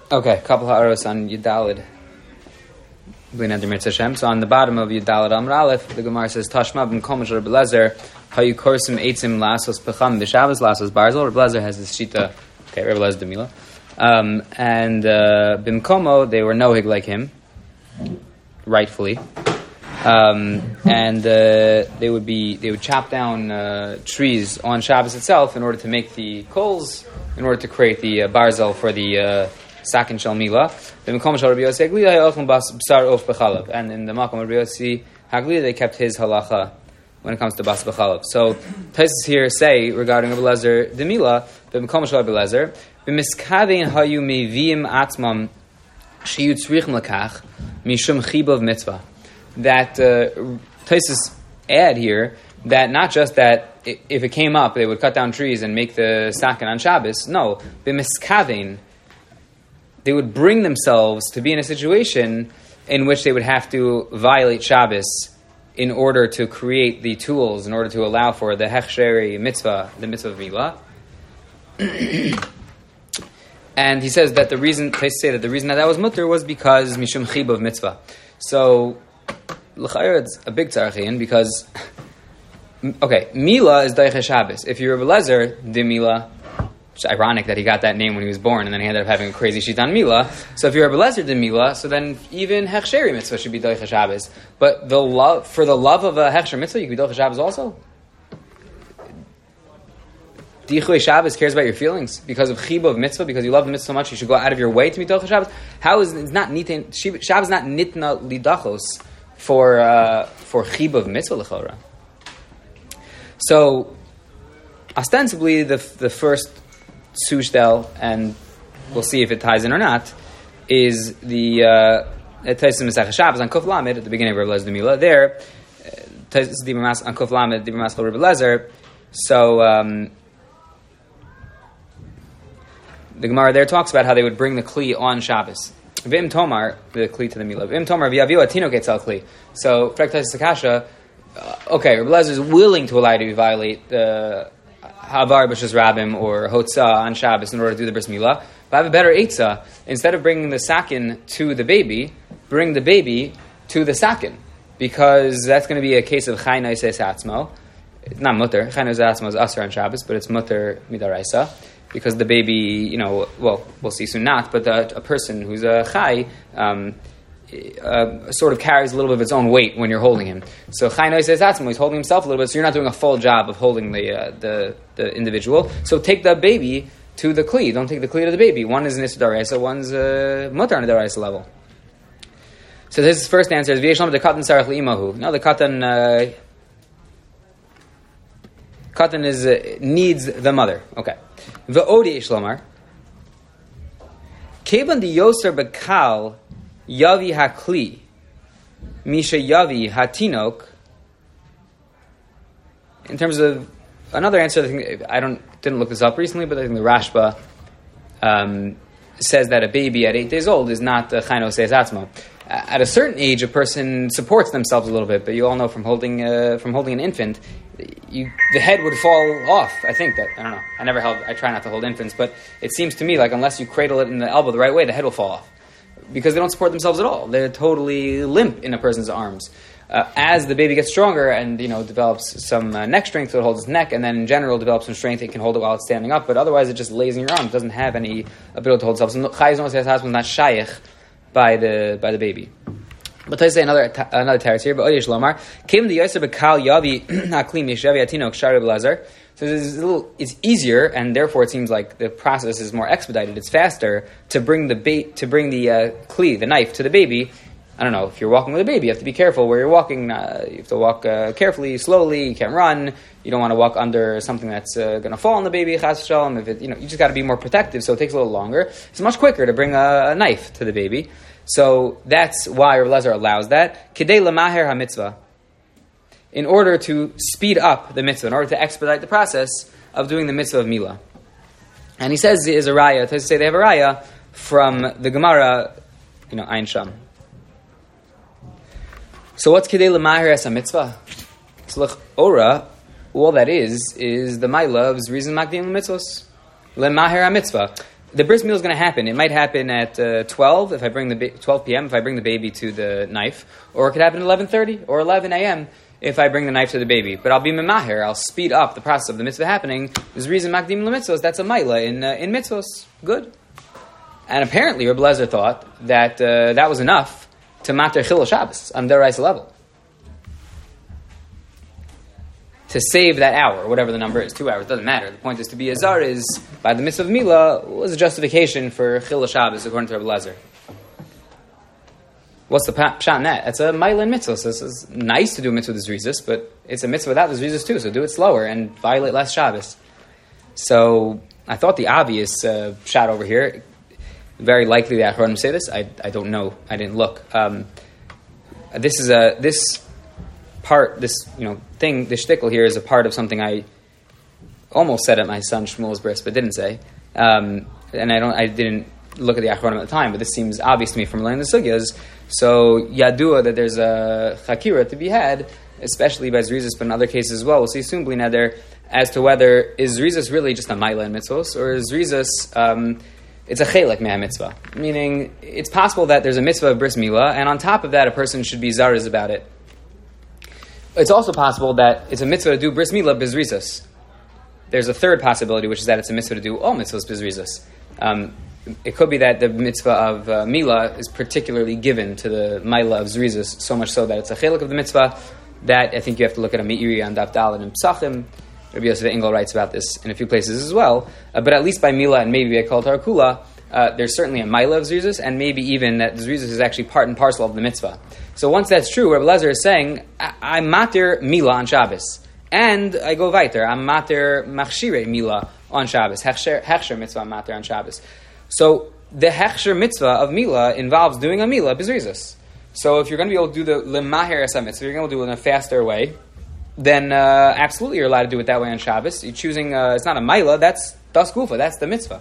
Okay, couple ha'aros on Yudalid. So on the bottom of Yudalid Amr Aleph, the Gemara says, Tashma b'm komash Rebbe Lezer, hayu korsim eitzim lasos pecham b'shavas lasos barzel. Rebbe Lezer has this shita, okay, Rebbe Lezer Demila. And b'mkomo, they were nohig like him, rightfully. They would chop down trees on Shabbos itself in order to make the coals, in order to create the barzel for the sakin shel mila. And in the makom Rabbi Yossi Hagli, they kept his halacha when it comes to bas b'chalav. So Taisus here say regarding Rabbi Lezer the mila, b'makom shel Rabbi Lezer, b'miskavein hayu meviim atzmam shiyu tzrichim lekach mishum chibav mitzvah. That Taisus add here that not just that if it came up they would cut down trees and make the sakin on Shabbos. No, b'miskavein, they would bring themselves to be in a situation in which they would have to violate Shabbos in order to create the tools, in order to allow for the hechsheri mitzvah, the mitzvah of milah. And he says that the reason that was mutter was because mishum chib of mitzvah. So l'chayr it's a big tzarachin because okay, milah is daicha Shabbos. If you're Rebbe Lezer, the milah. It's ironic that he got that name when he was born, and then he ended up having a crazy shit on Mila. So if you're a Belezer de Mila, so then even Hechsheri mitzvah should be Doicha Shabbos. But for the love of a Hechsher mitzvah, you can be Doicha Shabbos also? Dichui Shabbos cares about your feelings because of Chiba of mitzvah, because you love the mitzvah so much, you should go out of your way to be Doicha Shabbos. How is it's not nitin? Shabbos not nitna lidachos for Chiba of mitzvah l'chora. So ostensibly, the first Sushtel, and we'll see if it ties in or not, is the Taisus Masech Shabbos on Kuf Lamed at the beginning of Rebbe Lezer Mila. There, Taisus Dibur Mas on Kuf Lamed, Dibur Mas Rebbe Lezer. So the Gemara there talks about how they would bring the kli on Shabbos. V'im Tomar, the kli to the Mila. V'im Tomar v'yaviu atino ketzal kli. So Taisus Akasha. Okay, Rebbe Lezer is willing to allow you to violate the Havar b'shas Rabim or Hotza on Shabbos in order to do the bris milah. But I have a better eitzah. Instead of bringing the sakin to the baby, bring the baby to the sakin, because that's going to be a case of chay noises atzmo. It's not mutter. Chay noises atzmo is asar on Shabbos, but it's mutter midaraisa, because the baby, well, we'll see soon not, but a person who's a chay sort of carries a little bit of its own weight when you're holding him. So Chaynoi says that's he's holding himself a little bit, so you're not doing a full job of holding the individual. So take the baby to the kli. Don't take the kli to the baby. One is an Issa Daraisa, one's mutar on the Daraisa level. So this first answer is V'yeshlam the katan sarach li'imahu. No, the katan is needs the mother. Okay. V'odi yeshlomar kevan di yoser bekal Yavi hakli, misha yavi hatinok. In terms of another answer, I think didn't look this up recently, but I think the Rashba says that a baby at 8 days old is not a chayno seis atzma. At a certain age, a person supports themselves a little bit, but you all know from holding an infant, the head would fall off. I think that I don't know. I try not to hold infants, but it seems to me like unless you cradle it in the elbow the right way, the head will fall off. Because they don't support themselves at all. They're totally limp in a person's arms. As the baby gets stronger and develops some neck strength, so it holds its neck, and then in general develops some strength, it can hold it while it's standing up. But otherwise, it just lays in your arms. It doesn't have any ability to hold itself. So Chayz no says husband not shaykh by the baby. But I say another teretz here. But Oyesh Lomar came the Yosef Bekal Yavi Aklim Yeshavi Atinok Shari Blazer. So it's easier, and therefore it seems like the process is more expedited. It's faster to bring the kli, the knife, to the baby. I don't know, if you're walking with a baby, you have to be careful where you're walking. You have to walk carefully, slowly. You can't run. You don't want to walk under something that's going to fall on the baby. Chas v'shalom. You just got to be more protective. So it takes a little longer. It's much quicker to bring a knife to the baby. So that's why Rebbe Lezer allows that. Kidei lamaher ha-mitzvah. In order to speed up the mitzvah, in order to expedite the process of doing the mitzvah of Mila. And he says is a raya, to say they have a raya from the Gemara, Ein Sham. So what's Kidei L'Maher Es HaMitzvah? So L'Ora, all that is the Maila of Zrizim Makdim L'Mitzvos. L'Maher HaMitzvah. the bris milah is going to happen. It might happen at 12 if I bring 12 p.m. if I bring the baby to the knife, or it could happen at 11:30 or 11 a.m. if I bring the knife to the baby. But I'll be memaher. I'll speed up the process of the mitzvah happening. There's reason makdim lemitzvos. That's a maila in mitzvos. Good. And apparently, Rebbe Lezer thought that that was enough to matter chilul Shabbos on deraisa level. To save that hour, whatever the number is, 2 hours, doesn't matter. The point is to be azar is, by the mitzvah of milah, was a justification for chilul Shabbos, according to Rebbe Lezer. What's the pshat in that? It's a maila in mitzvah. So it's nice to do a mitzvah with zrizis, but it's a mitzvah without the zrizis too, so do it slower and violate less Shabbos. So I thought the obvious pshat over here, very likely the Achronim say this. I don't know. I didn't look. This part, this thing, this shtickle here is a part of something I almost said at my son Shmuel's bris, but didn't say. And I didn't look at the Achronim at the time, but this seems obvious to me from learning the sugyas. So yadua that there's a chakira to be had, especially by zrizis, but in other cases as well. We'll see soon, bli neder, as to whether is zrizis really just a maila in mitzvos, or is zrizis it's a chelek mea mitzvah, meaning it's possible that there's a mitzvah of bris milah, and on top of that, a person should be zariz about it. It's also possible that it's a mitzvah to do bris milah bizrizis. There's a third possibility, which is that it's a mitzvah to do all mitzvahs bizrizis. It could be that the mitzvah of milah is particularly given to the maila of zrizis, so much so that it's a chelek of the mitzvah. That I think you have to look at a meiri on Daf Daled and Psachim. Rabbi Yosef Engel writes about this in a few places as well. But at least by milah and maybe by kol tarakula, there's certainly a maila of zrizis, and maybe even that zrizis is actually part and parcel of the mitzvah. So once that's true, Rabbi Lezer is saying, I'm matir milah on Shabbos. And I go weiter, I'm matir machshire milah on Shabbos. Hechsher mitzvah I'm matir on Shabbos. So the hechsher mitzvah of milah involves doing a milah b'zrizis. So if you're going to be able to do the lemaher esa mitzvah, you're going to do it in a faster way, then absolutely you're allowed to do it that way on Shabbos. You're choosing, it's not a milah, that's das gufa, that's the mitzvah.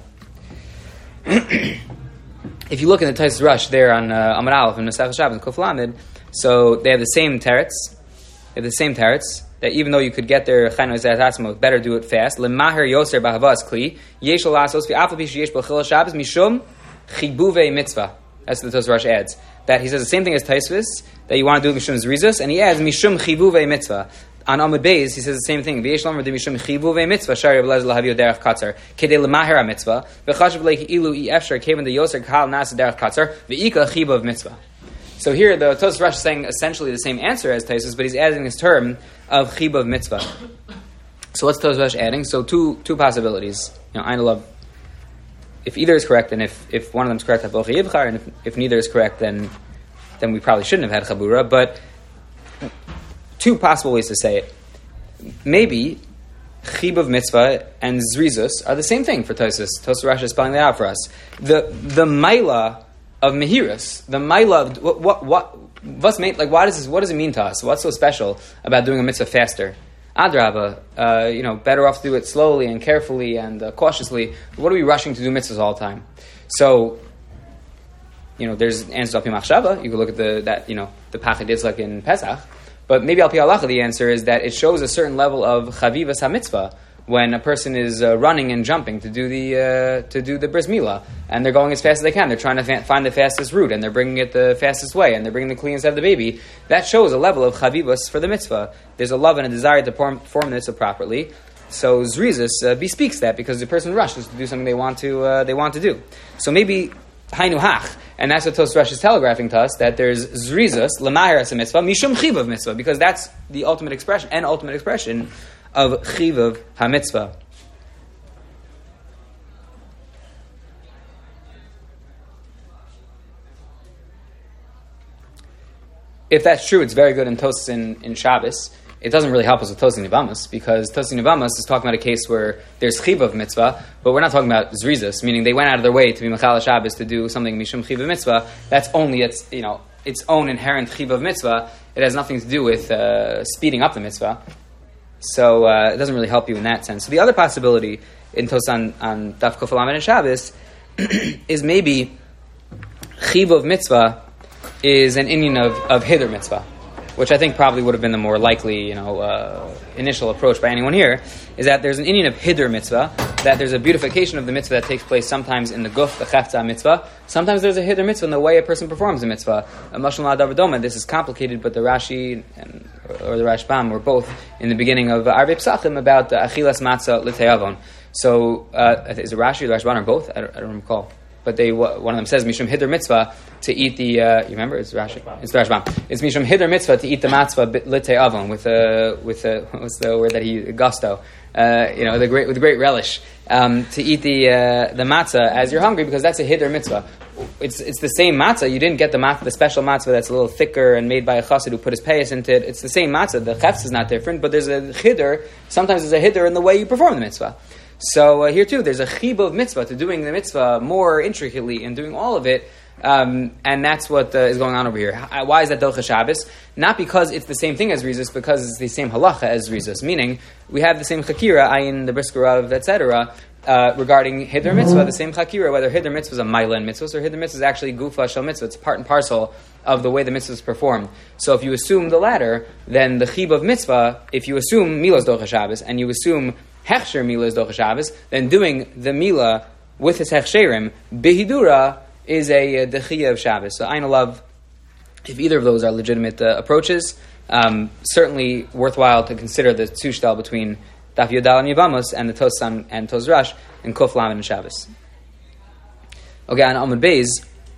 If you look in the Tais Rush there on Amud Aleph in Masechah Shabbos, Kuf Lamed, so they have the same teretz. They have the same teretz that even though you could get there chayno zayat atzmo, better do it fast. Lemaher yoser b'havas kli yeshol lasos v'afal pi sheyesh b'chil Shabbos mishum chibuve mitzvah. That's what the Tais Rush adds. That he says the same thing as Taisvis, that you want to do mishum zrizus, and he adds mishum chibuve mitzvah. On Amud Beis, he says the same thing. V'yesh lomer d'mishum chibuve mitzvah shari Rebbe Lezer lahavio derech katzar kedei lemaher mitzvah v'chashav leich ilu efshar kevan the yoser kahal nas derech katzar v'ika chibuv mitzvah. So here the Tos Rush is saying essentially the same answer as Taisus, but he's adding his term of chibuv mitzvah. So what's Tos Rush adding? So two possibilities. I love if either is correct, and if one of them is correct, and if neither is correct, then we probably shouldn't have had chabura. But two possible ways to say it. Maybe chibuv mitzvah and zrizus are the same thing for Tosfos. Tos Rush is spelling that out for us. The maila of mehirus, the maila of what does it mean to us? What's so special about doing a mitzvah faster? Adraba, better off to do it slowly and carefully and cautiously. What are we rushing to do mitzvahs all the time? So, there's answers al pi machshava. You can look at the pachad like in Pesach. But maybe al pi halacha, the answer is that it shows a certain level of chavivas hamitzvah when a person is running and jumping to do the bris milah, and they're going as fast as they can. They're trying to find the fastest route, and they're bringing it the fastest way, and they're bringing the kli inside the baby. That shows a level of chavivas for the mitzvah. There's a love and a desire to perform the mitzvah properly. So zrizus bespeaks that because the person rushes to do something they want to do. So maybe hainu hach, and that's what Tos Rush is telegraphing to us, that there's zrizus l'maher as a mitzvah mishum chivav mitzvah, because that's the ultimate expression of chivav ha-mitzvah. If that's true, it's very good in Tos in Shabbos. It doesn't really help us with Tos Nivamas, because Tos Nivamas is talking about a case where there's chivav mitzvah, but we're not talking about zrizus, meaning they went out of their way to be mechal Shabbos to do something mishum chivav mitzvah. That's only its own inherent chivav mitzvah. It has nothing to do with speeding up the mitzvah. So it doesn't really help you in that sense. So the other possibility in Tos on Daf Kuf Lamed and Shabbos is maybe chivav mitzvah is an inyan of hider mitzvah. which I think probably would have been the more likely, initial approach by anyone here, is that there's an inyan of hiddur mitzvah, that there's a beautification of the mitzvah that takes place sometimes in the guf, the chefza mitzvah. Sometimes there's a hiddur mitzvah in the way a person performs the mitzvah. This is complicated, but the Rashi or the Rashbam were both in the beginning of Arvei Pesachim about achilas matzah l'te'avon. So, is it Rashi or the Rashbam or both? I don't recall. But one of them says Mishum Hiddur Mitzvah to eat the. You remember? It's Rashi. It's the Rashbam. It's Mishum Hiddur Mitzvah to eat the matzvah litei avon with what's the word that gusto? With great relish to eat the matzah as you're hungry, because that's a Hiddur Mitzvah. It's the same matzah. You didn't get the special matzah that's a little thicker and made by a chassid who put his payas into it. It's the same matzah. The chefs is not different, but there's a Hiddur. Sometimes there's a Hiddur in the way you perform the mitzvah. So here too, there's a chibah of mitzvah to doing the mitzvah more intricately and doing all of it, and that's what is going on over here. Why is that Docha Shabbos? Not because it's the same thing as Rizus, because it's the same halacha as Rizus. Meaning, we have the same chakira, ayin, the brisker of, etc., regarding Hiddur Mitzvah, the same chakira, whether Hiddur Mitzvah is a Mailan Mitzvah or Hiddur Mitzvah is actually Gufa Shal Mitzvah. It's part and parcel of the way the mitzvah is performed. So if you assume the latter, then the chibah of mitzvah, if you assume Milos Docha Shabbos, and you assume Hechsher Mila is Docha Shabbos, then doing the Mila with his Hechsherim, Behidura, is a Dechiyah of Shabbos. So Ayin Love, if either of those are legitimate approaches, certainly worthwhile to consider the Tzushtal between Daf Yodal and Yevamos and the Tosam and Tozrash and Kuf Lamed and Shabbos. Okay, on Amud Beis,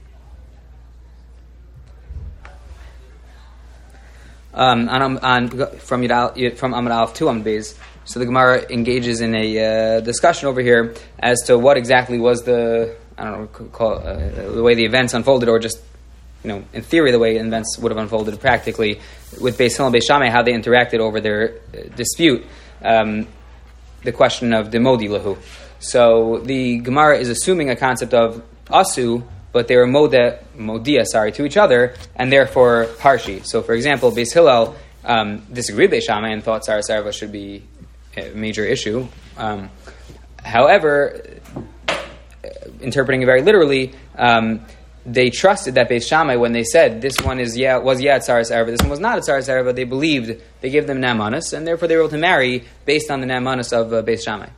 from Amud Aleph to Amud Beis. So the Gemara engages in a discussion over here as to what exactly was the way the events unfolded, or just in theory the way events would have unfolded practically with Beis Hillel and Beis Shammai, how they interacted over their dispute, the question of demodi lahu. So the Gemara is assuming a concept of asu, but they were modia to each other, and therefore parshi. So for example, Beis Hillel disagreed with Beis Shammai and thought Saras Erva should be a major issue. However, interpreting it very literally, they trusted that Beis Shammai, when they said this one was Tzaras Erva, this one was not a Tzaras Erva, they believed, they gave them Na'amanos, and therefore they were able to marry based on the Na'amanos of Beis Shammai.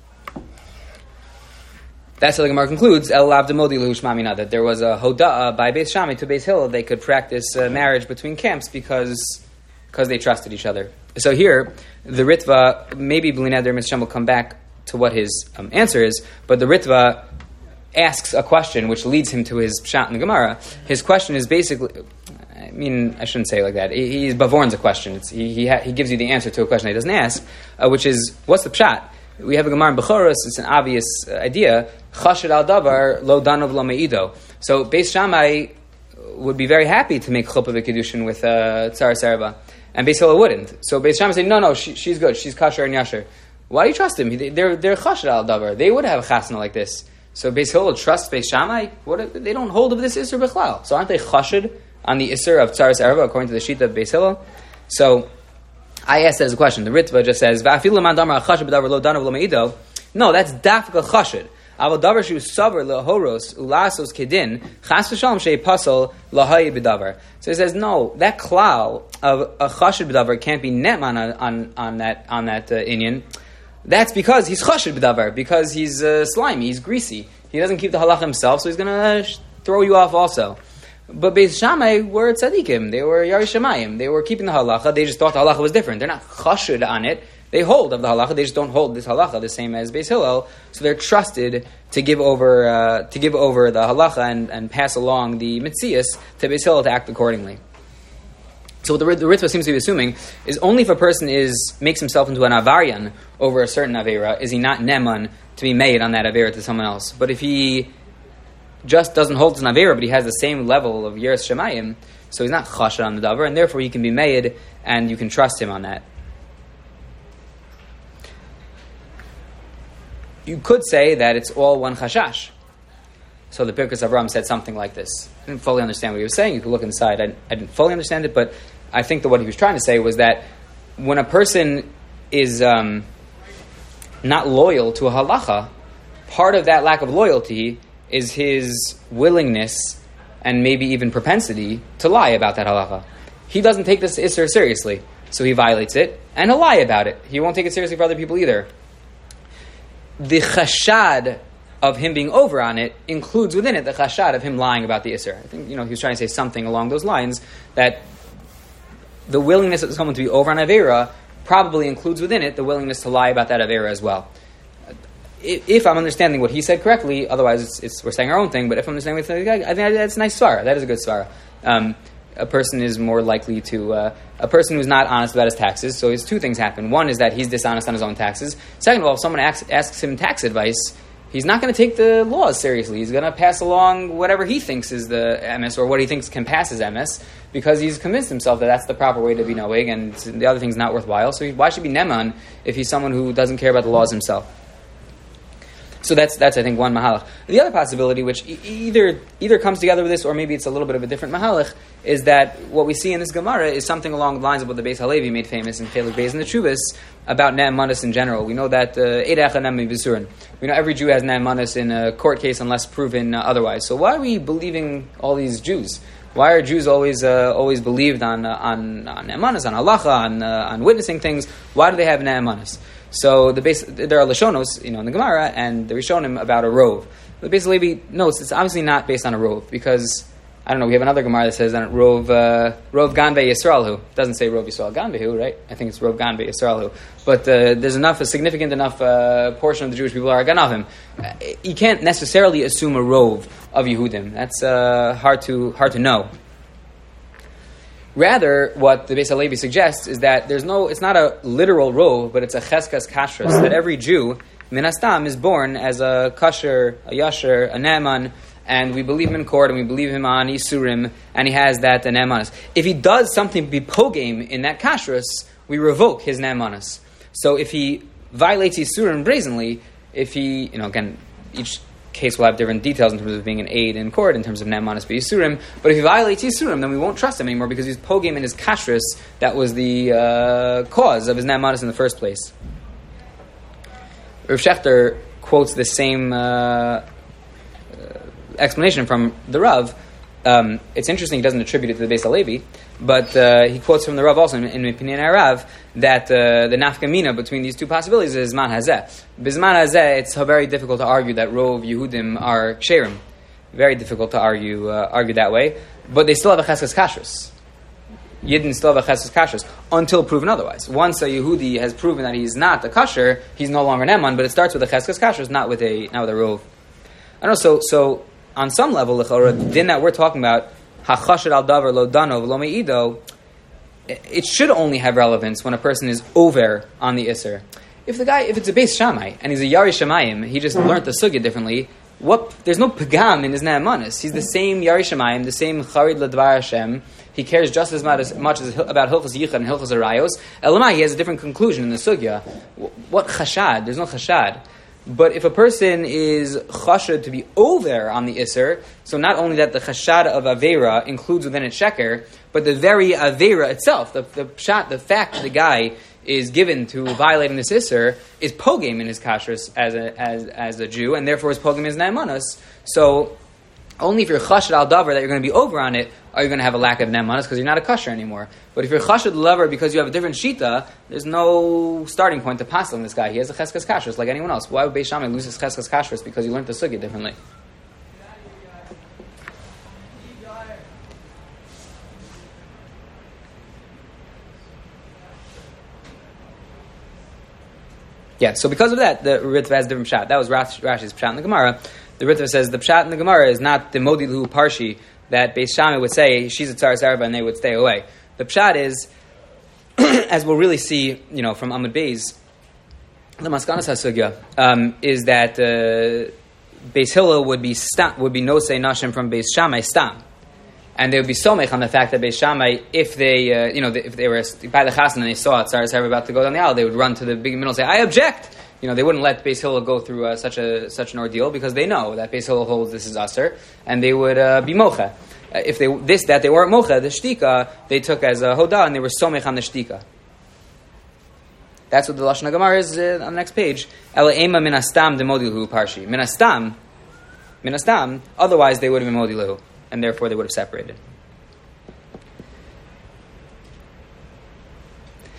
That's how the Gemara concludes, El Lav Demodi Lehu Shma Mina, that there was a Hoda'ah by Beis Shammai to Beis Hillel. They could practice marriage between camps because they trusted each other. So here, the Ritva, maybe B'li Neder Mitzvah will come back to what his answer is, but the Ritva asks a question which leads him to his pshat in the Gemara. His question is basically, I shouldn't say it like that. He bavorns a question. He gives you the answer to a question he doesn't ask, which is, what's the pshat? We have a Gemara in Bechoros, it's an obvious idea. Chashid al davar lo danov lo me'ido. So Beis Shammai would be very happy to make chuppah v'kiddushin with Tzaras Erva, and Beis Hillel wouldn't. So Beis Shammai said, no, she's good, she's kasher and yasher. Why do you trust him? They're chashid al davar. They would have a chasna like this. So Beis Hillel trusts Beis Shammai? They don't hold of this Isser B'chlal. So aren't they chashid on the Isser of Tzaras Erva according to the Shita of Beis Hillel? So I asked that as a question. The Ritva just says, no, that's dafka chashid. Aval davar shu savar lehoros ulasos kedin chas v'shalom shei pasal lahayi b'davar. So he says, no, that klal of a chashid b'davar can't be netman on that inyan. That's because he's chashid b'davar, because he's slimy, he's greasy. He doesn't keep the halach himself, so he's going to throw you off also. But Beis Shammai were tzaddikim, they were yari shamayim, they were keeping the halacha, they just thought the halacha was different. They're not chashid on it, they hold of the halacha, they just don't hold this halacha the same as Beis Hillel, so they're trusted to give over the halacha and pass along the mitzias to Beis Hillel to act accordingly. So what the Ritva seems to be assuming is only if a person makes himself into an avaryan over a certain avera, is he not neman to be made on that avera to someone else. But if he just doesn't hold to an avera, but he has the same level of yiras shemayim, so he's not chashad on the davar, and therefore he can be made, and you can trust him on that. You could say that it's all one chashash. So the Pirkei Avram said something like this. I didn't fully understand what he was saying. You could look inside. I didn't fully understand it, but I think that what he was trying to say was that when a person is not loyal to a halacha, part of that lack of loyalty is his willingness and maybe even propensity to lie about that halacha. he doesn't take this Isser seriously. So he violates it, and he'll lie about it. He won't take it seriously for other people either. The chashad of him being over on it includes within it the chashad of him lying about the Isser. I think, he was trying to say something along those lines, that the willingness of someone to be over on Aveira probably includes within it the willingness to lie about that Aveira as well. If I'm understanding what he said correctly, otherwise we're saying our own thing, but if I'm understanding what he said, I think that's a nice svara. That is a good svara. A person is more likely to... a person who's not honest about his taxes, so two things happen. One is that he's dishonest on his own taxes. Second of all, if someone asks him tax advice, he's not going to take the laws seriously. He's going to pass along whatever he thinks is the MS, or what he thinks can pass as MS, because he's convinced himself that that's the proper way to be noeg, and the other thing's not worthwhile. So why should he be neman if he's someone who doesn't care about the laws himself? So that's I think one mahalach. The other possibility, which either comes together with this, or maybe it's a little bit of a different mahalach, is that what we see in this Gemara is something along the lines of what the Beis Halevi made famous in Chelik Beis and the Chuvas about ne'emanis in general. We know that we know every Jew has ne'emanis in a court case unless proven otherwise. So why are we believing all these Jews? Why are Jews always believed on ne'emanis, on halacha, on witnessing things? Why do they have ne'emanis? So there are Lashonos, in the Gemara, and the Rishonim about a rov. The Beis Halevi notes it's obviously not based on a rov, because, I don't know, we have another Gemara that says on it, rov ganve Yisraelhu. It doesn't say rov Yisrael ganvehu, right? I think it's rov ganve Yisraelhu. But there's a significant enough portion of the Jewish people are ganavim. You can't necessarily assume a rov of Yehudim. That's hard to know. Rather, what the Beis Halevi suggests is that it's not a literal rov, but it's a cheskas kashrus, that every Jew, min hastam, is born as a kasher, a yasher, a ne'eman, and we believe him in court, and we believe him on Yisurim, and he has that ne'emanis. If he does something to be pogame in that kashrus, we revoke his ne'emanis. So if he violates Yisurim brazenly, if he, again, each case will have different details in terms of being an aid in court, in terms of ne'emanis b'yisurim. But if he violates yisurim, then we won't trust him anymore because he's pogam in his kashrus. That was the cause of his ne'emanis in the first place. Rav Shechter quotes the same explanation from the Rav. It's interesting he doesn't attribute it to the Beis Halevi, but he quotes from the Rav also in Pinyan Arav that the nafkamina between these two possibilities is Zman Hazeh. Bizman Hazeh, it's very difficult to argue that Rov Yehudim are ksherim. Very difficult to argue that way, but they still have a cheskas kashrus. Yidden still have a cheskas kashrus until proven otherwise. Once a Yehudi has proven that he's not a kasher, he's no longer an eman, but it starts with a cheskas kashrus, not with a Rov. I don't know. So on some level, the din that we're talking about, hachashad al davar lo dano v'lo meido, it should only have relevance when a person is over on the Isser. If it's a Beis Shammai, and he's a Yari Shamayim, he just learned the sugya differently, there's no pagam in his ne'emanis. He's the same Yari Shamayim, the same charid l'dvar Hashem. He cares just as much as about Hilchos Yichud and Hilchos Arayos. Elamai, he has a different conclusion in the sugya. What chashad? There's no chashad. But if a person is chashad to be over on the Isser, so not only that the chashad of Aveira includes within it sheker, but the very Aveira itself, the fact that the guy is given to violating this Isser, is pogam in his kashrus as a Jew, and therefore his pogam is ne'emanos. So only if you're chashad al davar that you're going to be over on it, are you going to have a lack of ne'emanos because you're not a kasher anymore. But if you're chashad lover because you have a different shita, there's no starting point to pass on this guy. He has a cheskas kashrus like anyone else. Why would Beis Shammai lose his cheskas kashrus because he learned the sugya differently? Yeah, so because of that, the Ritva has a different pshat. That was Rashi's pshat in the Gemara. The Ritva says the pshat in the Gemara is not the modilu parshi that Beis Shammai would say she's a tzaras arba and they would stay away. The pshat is, as we'll really see, from Amud Beis, the Maskanas HaSugya, is that Beis Hillel would be nosei nashim from Beis Shammai stam. And they would be somech on the fact that Beis Shammai, if they, if they were by the chassan and they saw tzaras arba about to go down the aisle, they would run to the big middle and say, "I object." They wouldn't let Beis Hillel go through such an ordeal because they know that Beis Hillel holds this is aser, and they would be mocha. If they weren't mocha, the shtika they took as a hoda, and they were somech on the shtika. That's what the Lashon HaGemara is on the next page. Ela ema min hastam demodilu parshi. Min hastam. Otherwise, they would have been modilu, and therefore they would have separated.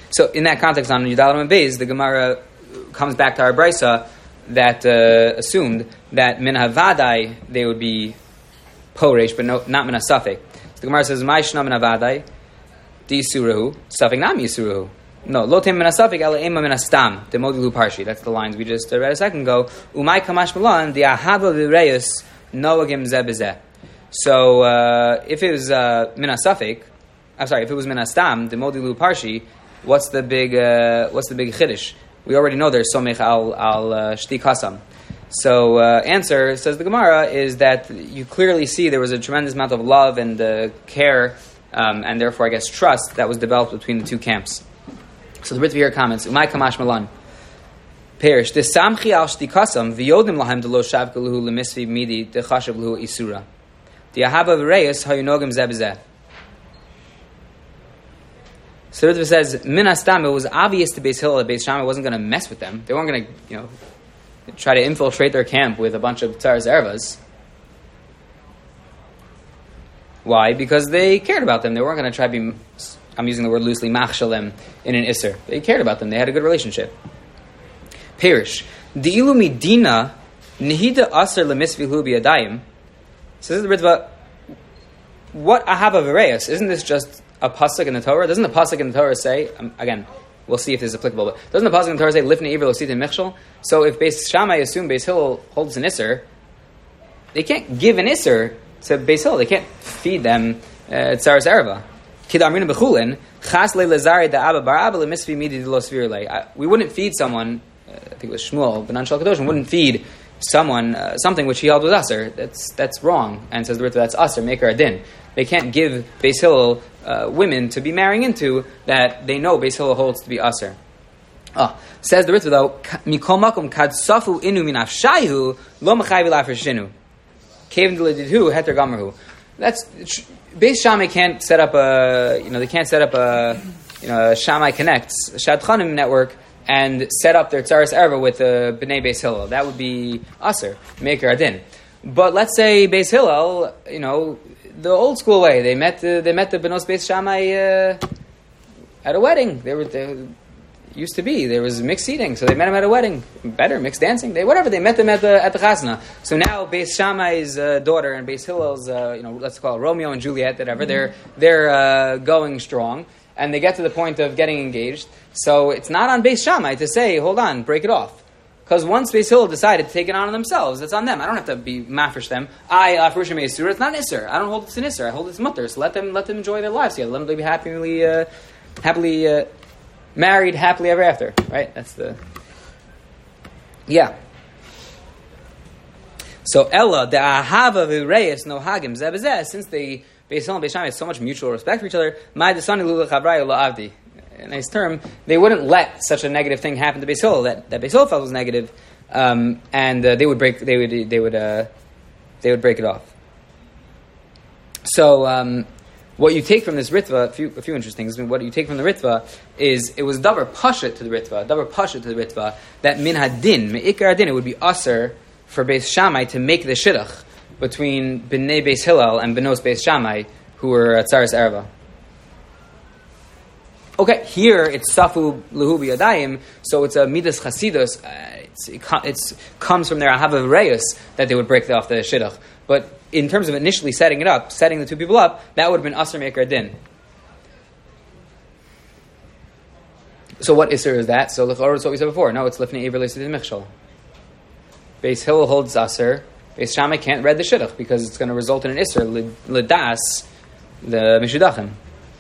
So in that context, on Yudalim and Beis, the Gemara comes back to our brisa that assumed that min havadai they would be poresh, but not min hasafek. So the Gemara says, "My shna min havadai di surahu safek nam yisuruhu." No, lo tem min hasafek ala ema min hastam demodilu parshi. That's the lines we just read a second ago. Umay kamash milan di ahava v'reyus noagim zebezeh. So if it was min hasafek, if it was min hastam demodilu parshi, what's the big chiddush? We already know there's somech al shti kasam. So answer, says the Gemara, is that you clearly see there was a tremendous amount of love and care, and therefore I guess trust that was developed between the two camps. So the Ritva here comments, Umay kamash malan. Perish, the samchi al shti kasam v'yodim lahem de lo shavka luhu lemisvi midi de chashav luhu isura. The ahava v'reyus hayunogim zebzeh. So Ritva says, min hastam, it was obvious to Beis Hillel that Beis Shammai wasn't going to mess with them. They weren't going to, try to infiltrate their camp with a bunch of tzaras ervas. Why? Because they cared about them. They weren't going to try to be, I'm using the word loosely, machshalem in an isser. They cared about them. They had a good relationship. Perish. Di'ilu midina nihida aser lemisvihu biyadayim. So this is the Ritva. What ahava v'reyus? Isn't this just a pasuk in the Torah? Doesn't the pasuk in the Torah say, again, we'll see if this is applicable, but doesn't the pasuk in the Torah say, lifnei iver lo sitin michshol? So if Beis Shammai assume Beis Hillel holds an isser, they can't give an isser to Beis Hillel. They can't feed them tzaras erva. Kidamrina b'chulin, chas le lezari da abba bar abba lemisvi midi de lo svir le. We wouldn't feed someone, I think it was Shmuel, Benan Shal Kadoshim, wouldn't feed someone something which he held was aser. That's wrong. And says the Ritva, that's aser, make her a din. They can't give Beis Hillel women to be marrying into that they know Beis Hillel holds to be aser. Says the Ritva though, mikol makom kad safu inu minafshayu lo machayv lafreshinu kevin delidhu heter gamerhu. That's Beis Shammai can't set up a Shammai Connects, a Shadchanim network, and set up their tzaras erva with Bnei Beis Hillel. That would be aser, maker adin. But let's say Beis Hillel, the old school way, they met the Benos Beis Shammai at a wedding. They used to be. There was mixed eating, so they met him at a wedding. Better mixed dancing. They met them at the chasna. So now Beis Shammai's daughter and Beis Hillel's, let's call it Romeo and Juliet, whatever. They're going strong, and they get to the point of getting engaged. So it's not on Beis Shammai to say, hold on, break it off. Because once Beis Hillel decided to take it on themselves, it's on them. I don't have to be mafresh them. Afrushim Yisur, it's not an Isser. I don't hold it an Isser. I hold it as mutter. So let them enjoy their lives. Let them be happily married, happily ever after. Right? That's the... Yeah. So Ella, the Ahava v'Reis no Hagim Zebezeh, since they Beis Hillel and Beis Shammai have so much mutual respect for each other, my desani lula chavraya la'avdi. A nice term. They wouldn't let such a negative thing happen to Beis Hillel that Beis Hillel felt was negative, and they would break it off. So what you take from this Ritva, a few interesting things. What you take from the Ritva is it was davar pashat to the Ritva that min hadin meikar hadin it would be aser for Beis Shammai to make the shidduch between Bnei Beis Hillel and Benos Beis Shammai who were at tzaras erva. Okay, here it's safu lehu biyadayim, so it's a midas chasidus. It comes from their ahava v'reyus that they would break off the shidduch. But in terms of initially setting the two people up, that would have been aser meikar din. So what isser is that? So l'chorah is what we said before. No, it's lifnei iver le'sidin michshol. Beis Hillel holds aser. Beis Shammai can't read the shidduch because it's going to result in an isser l'das the mishudachim.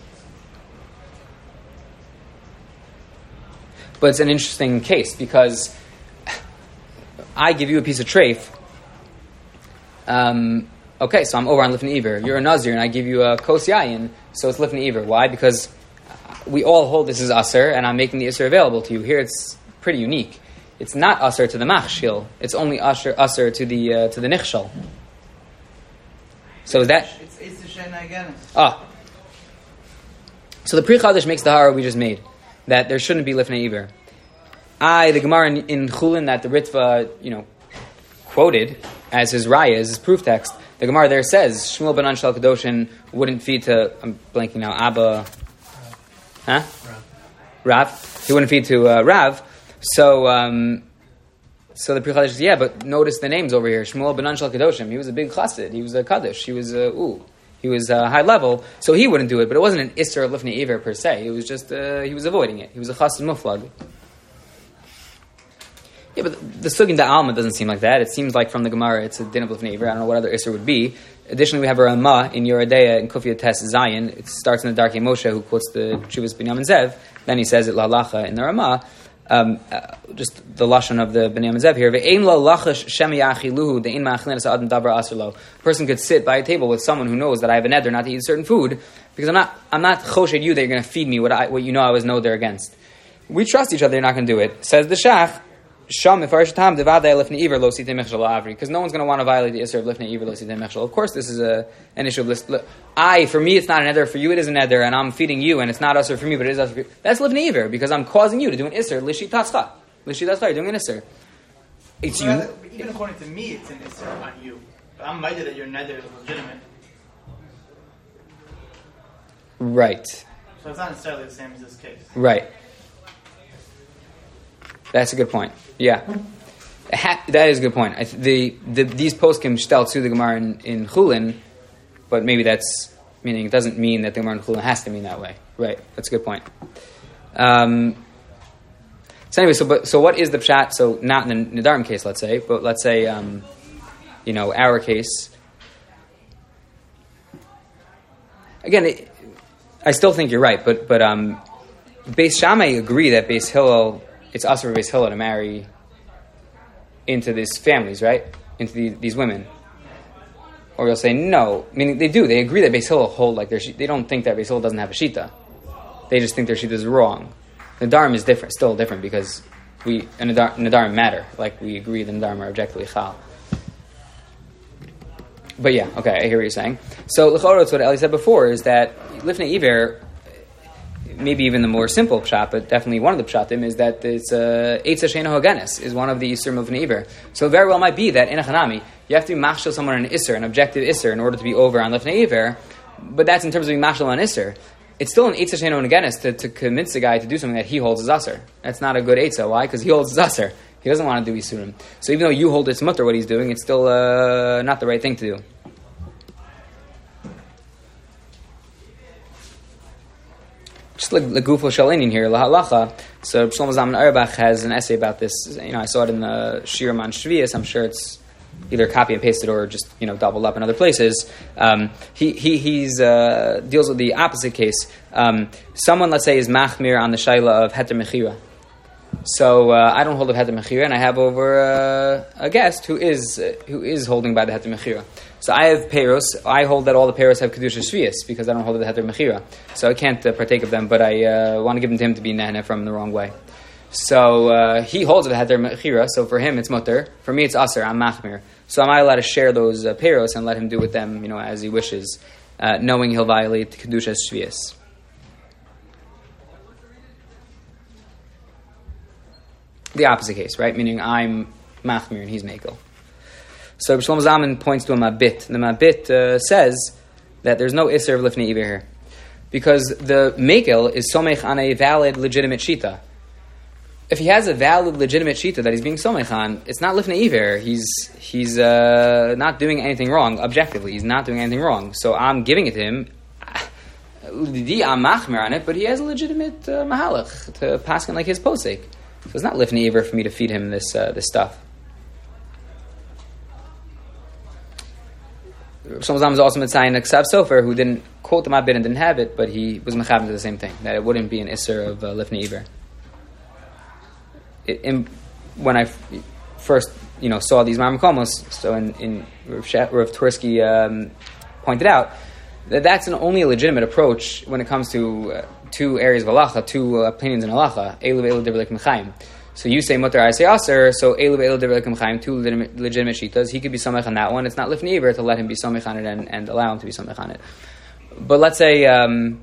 But it's an interesting case because I give you a piece of treif. Okay, so I'm over on Lifnei Iver. You're a Nazir, and I give you a Kos Yayin, so it's Lifnei Iver. Why? Because we all hold this is Aser, and I'm making the Isser available to you. Here it's pretty unique. It's not Aser to the Machshil. It's only Aser to the Nichshal. So that... It's the Shena again. So the Pri Chadash makes the Hara we just made, that there shouldn't be Lifnei Iver. The Gemara in Chulin that the Ritva, quoted as his raya, as his proof text, the Gemara there says, Shmuel ben Anshel Kadoshin wouldn't feed to, I'm blanking now, Abba, Rav. He wouldn't feed to Rav. So the Pri Chadash says, yeah, but notice the names over here. Shmuel ben Anshel Kedoshim. He was a big chassid. He was a kaddish. He was He was high level, so he wouldn't do it. But it wasn't an Isser of Lifnei Iver per se. It was just he was avoiding it. He was a chassid muflag. Yeah, but the Sugin da Alma doesn't seem like that. It seems like from the Gemara it's a din of Lifnei Iver. I don't know what other Isser would be. Additionally, we have a Ramah in Yoredeya in Kufiyat Tes Zion. It starts in the Darkei Moshe, who quotes the Chuvas Binyamin Zev. Then he says it la'alacha in the Ramah. Just the lashon of the Binyamin Zev here. Ve'ein lo lachash shem yachiluhu de'in ma'achlin es adam davar asur lo. A person could sit by a table with someone who knows that I have a neder not to eat certain food because I'm not choshed you that you're going to feed me what you know I was neder against. We trust each other. You're not going to do it. Says the Shach. Because no one's going to want to violate the Isser of Lifnei Iver Lo Sitei Mechshel. Of course, this is an issue of for me, it's not an Eder. For you, it is an Eder, and I'm feeding you, and it's not Isser for me, but it is Isser for you. That's Lifnei Iver, because I'm causing you to do an Isser. Lishitascha. You're doing an Isser. It's you. Even according to me, it's an Isser on you. But I'm minded that your Neder is legitimate. Right. So it's not necessarily the same as this case. Right. That's a good point. Yeah, that is a good point. These poskim shtel to the Gemara in Chulin, but maybe that's meaning it doesn't mean that the Gemara in Chulin has to mean that way. Right? That's a good point. So anyway, so what is the pshat? So not in the Nedarim case, let's say, but let's say our case. Again, I still think you're right, but Beis Shammai agree that Beis Hillel. It's us for Beis Hillel to marry into these families, right? Into these women. Or you'll say no. Meaning they do. They agree that Beis Hillel hold like they don't think that Beis Hillel doesn't have a shita. They just think their shita is wrong. Nedarim is different, still different because Nedarim matter. Like we agree the Nedarim are objectively chal. But yeah, okay, I hear what you're saying. So l'chorot, what Eli said before is that Lifnei Iver, maybe even the more simple pshat, but definitely one of the pshatim is that it's Eitz Sheina Hoganis is one of the Isser of Lifnei Iver. So it very well might be that in a Chanami, you have to be machshel someone an Isser, an objective Isser, in order to be over on Lifnei Iver, but that's in terms of being machshel on Isser. It's still an Eitz Sheina Hoganis to convince the guy to do something that he holds as Asser. That's not a good Eitza. Why? Because he holds as Asser. He doesn't want to do Isurim. So even though you hold it's mutter what he's doing, it's still not the right thing to do. Just like the Gufo Shalinin here, La Halacha. So Shlomo Zalman Auerbach has an essay about this. I saw it in the Shir Man Shvius. I'm sure it's either copy and pasted or just doubled up in other places. He's deals with the opposite case. Someone, let's say, is machmir on the shaila of heter mechira. So I don't hold of heter mechira, and I have over a guest who is holding by the heter mechira. So I have peiros. I hold that all the peiros have kedusha shvius because I don't hold of the heter mechira. So I can't partake of them, but I want to give them to him to be nehne from the wrong way. So he holds of the heter mechira. So for him it's mutter. For me it's aser. I'm machmir. So am I allowed to share those peiros and let him do with them, as he wishes, knowing he'll violate kedusha shvius? The opposite case, right? Meaning I'm machmir and he's mekel. So Shlomo Zalman points to a mabit. The mabit says that there's no iser of lifnei iver here because the mekel is somech on a valid, legitimate shita. If he has a valid, legitimate shita that he's being somech on, it's not lifnei iver. He's not doing anything wrong objectively. He's not doing anything wrong. So I'm giving it to him. I'm machmir on it, but he has a legitimate mahalach to paskin like his posek. So it's not lifnei iver for me to feed him this stuff. Shlomo Zalman is also Mitzayin a Ksav Sofer who didn't quote the Mabit and didn't have it, but he was mechaber to the same thing, that it wouldn't be an Isser of Lifnei Iver. When I first saw these Mar Makomos, so in Rav Twersky pointed out that that's only a legitimate approach when it comes to two areas of halacha, two opinions in halacha, Elu ve'elu divrei Mechaim. So you say mutter, I say aser. So elu ve'elu divrei Mechaim, two legitimate shitas. He could be samech on that one. It's not lifnei iver to let him be samech on it and allow him to be samech on it. But let's say you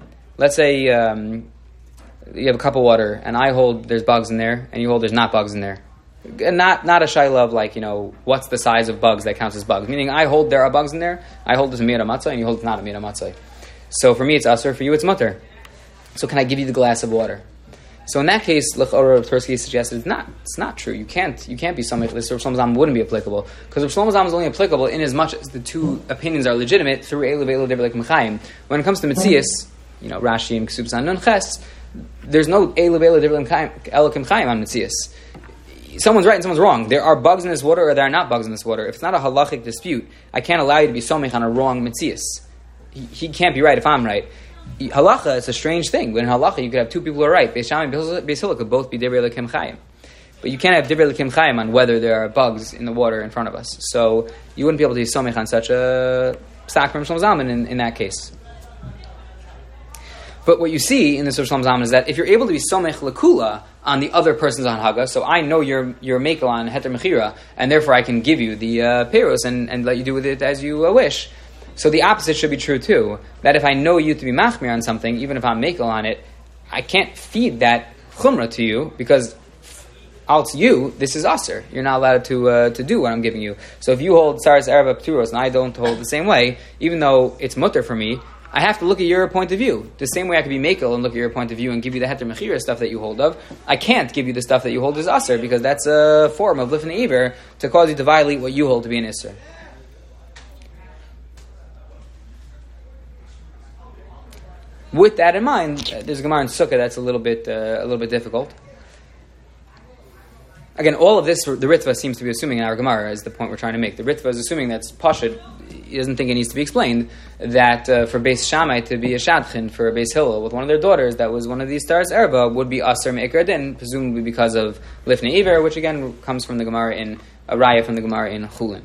have a cup of water, and I hold there's bugs in there, and you hold there's not bugs in there. And not a shaila of what's the size of bugs that counts as bugs. Meaning I hold there are bugs in there. I hold this a miyad matzah, and you hold it's not a miyad matzah. So for me it's aser. For you it's mutter. So can I give you the glass of water? So in that case, L'chora Rav Twersky suggested it's not true. You can't be samech. This Rav Shlomo Zalman wouldn't be applicable because Rav Shlomo Zalman is only applicable in as much as the two opinions are legitimate through Eilu Ve'eilu Deber Lekem Chaim. When it comes to Metzias, Rashi and Ksub Zan Nun Ches, there's no Eilu Ve'eilu Deber Lekem Chaim on Metzias. Someone's right and someone's wrong. There are bugs in this water or there are not bugs in this water. If it's not a halachic dispute, I can't allow you to be samech on a wrong Metzias. He can't be right if I'm right. Halacha is a strange thing. When in halacha you could have two people who are right. Beis Shammai and Beis Hillel could both be Divrei Lekem Chaim. But you can't have Divrei Lekem Chaim on whether there are bugs in the water in front of us. So you wouldn't be able to be samech on such a psak from Shlomo Zalman in that case. But what you see in this Shlomo Zalman is that if you're able to be samech lekula on the other person's anhaga, so I know you're mekel on heter mechira, and therefore I can give you the peiros and let you do with it as you wish. So the opposite should be true too. That if I know you to be machmir on something, even if I'm mekel on it, I can't feed that chumrah to you because out you, this is aser. You're not allowed to do what I'm giving you. So if you hold tzaras erva pturos and I don't hold the same way, even though it's mutter for me, I have to look at your point of view. The same way I could be mekel and look at your point of view and give you the heter mechira stuff that you hold of, I can't give you the stuff that you hold as aser because that's a form of lifnei iver to cause you to violate what you hold to be an iser. With that in mind, there's a Gemara in Sukkah that's a little bit difficult. Again, all of this, the Ritva seems to be assuming in our Gemara is the point we're trying to make. The Ritva is assuming that's Pashut. He doesn't think it needs to be explained that for Beis Shammai to be a Shadchan for Beis Hillel with one of their daughters that was one of these stars Erba would be Aser Me'ikar Din, presumably because of Lifnei Iver, which again comes from the Gemara in a Raya from the Gemara in Chulin.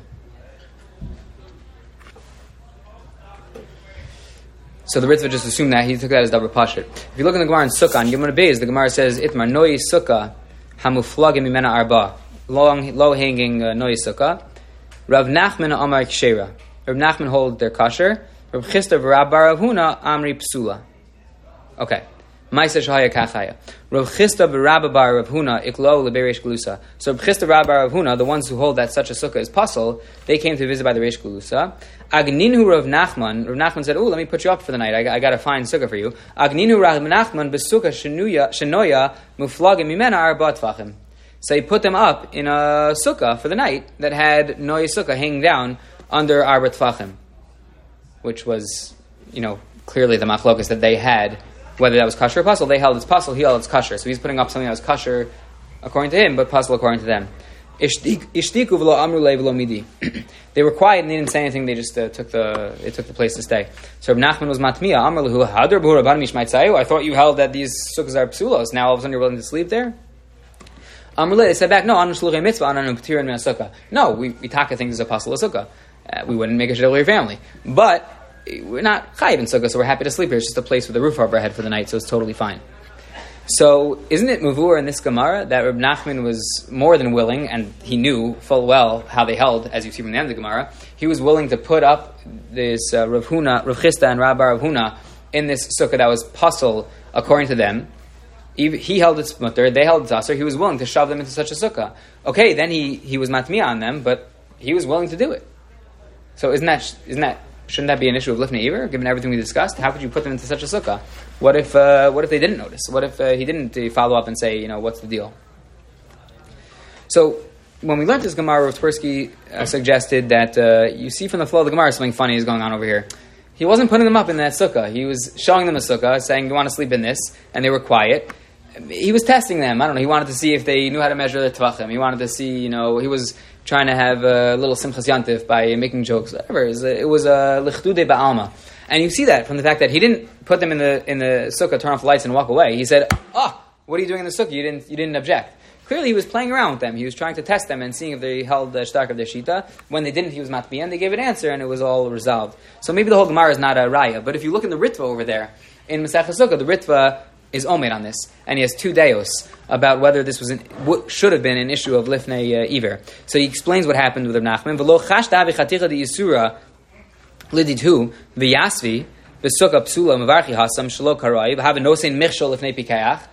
So the Ritva just assumed that. He took that as Davar Pashut. If you look in the Gemara in Sukkah, on Yom Beis, the Gemara says, Itmar Noi Sukkah Hamuflagim Mimena Arba. Low-hanging Noi Sukkah. Rav Nachman Amar Kshera. Rav Nachman hold their kasher. Rav Chisda V'Rab Bar Rav Huna Amri Psula. Okay. Ma'aseh Shahaya Kachaya. Rav Chisda V'Rab Bar Rav Huna Iklo Lebereish Glusa. So Rav Chisda V'Rab Bar Rav Huna, the ones who hold that such a sukkah is puzzle, they came to visit by the Reish Glusa. Agninhu Rav Nachman said, "Oh, let me put you up for the night. I got a fine sukkah for you." Agninhu Rav Nachman besukkah shenoya muflagim mimena arba tvachim. So he put them up in a sukkah for the night that had noya sukkah hanging down under arba tvachim, which was, clearly the machlokas that they had, whether that was kasher or puzzle. They held it's puzzle, he held it's kasher. So he's putting up something that was kasher according to him, but puzzle according to them. Ishtiku v'lo amru lei v'lo midi. They were quiet and they didn't say anything. They just took the place to stay. So Rav Nachman was matmiya. Amr lehu hadar b'hu rabbanim yishma'itzayu. I thought you held that these sukkahs are psulos. Now all of a sudden you're willing to sleep there. Amr le, they said back, no, anu shluchei mitzvah, anu p'tirin min sukkah. No, we taka things as a pasul sukkah. We wouldn't make a shidduch your family, but we're not chayiv in sukkah, so we're happy to sleep here. It's just a place with a roof over our head for the night, so it's totally fine. So, isn't it muvur in this Gemara that Reb Nachman was more than willing, and he knew full well how they held, as you see from the end of the Gemara, he was willing to put up this Rav Chisda and Rav Bar Rav Huna in this sukkah that was puzzle according to them. He held its mutter, they held its aser, he was willing to shove them into such a sukkah. Okay, then he was matmiya on them, but he was willing to do it. So shouldn't that be an issue of lifnei iver, given everything we discussed? How could you put them into such a sukkah? What if they didn't notice? What if he didn't follow up and say, what's the deal? So when we learned this Gemara, Rav Twersky suggested that you see from the flow of the Gemara something funny is going on over here. He wasn't putting them up in that sukkah. He was showing them a sukkah, saying, "You want to sleep in this?" And they were quiet. He was testing them. I don't know. He wanted to see if they knew how to measure their tvachim. He wanted to see, he was trying to have a little simchas yantif by making jokes. Whatever. It was a lichtude ba'alma. And you see that from the fact that he didn't put them in the sukkah, turn off the lights, and walk away. He said, what are you doing in the sukkah? You didn't object. Clearly, he was playing around with them. He was trying to test them and seeing if they held the shtark of their shita. When they didn't, he was matbiyan. They gave an answer, and it was all resolved. So maybe the whole Gemara is not a raya. But if you look in the Ritva over there, in Masechah Sukkah, the Ritva is omer on this, and he has two deos about whether this was should have been an issue of lifnei iver. So he explains what happened with Rav Nachman. V'lo chashta v'chaticha di yisura lididhu v'yasvi v'sukkah psula mavarchi hasam shelo karai v'haven nosein michshol lifnei pikayach.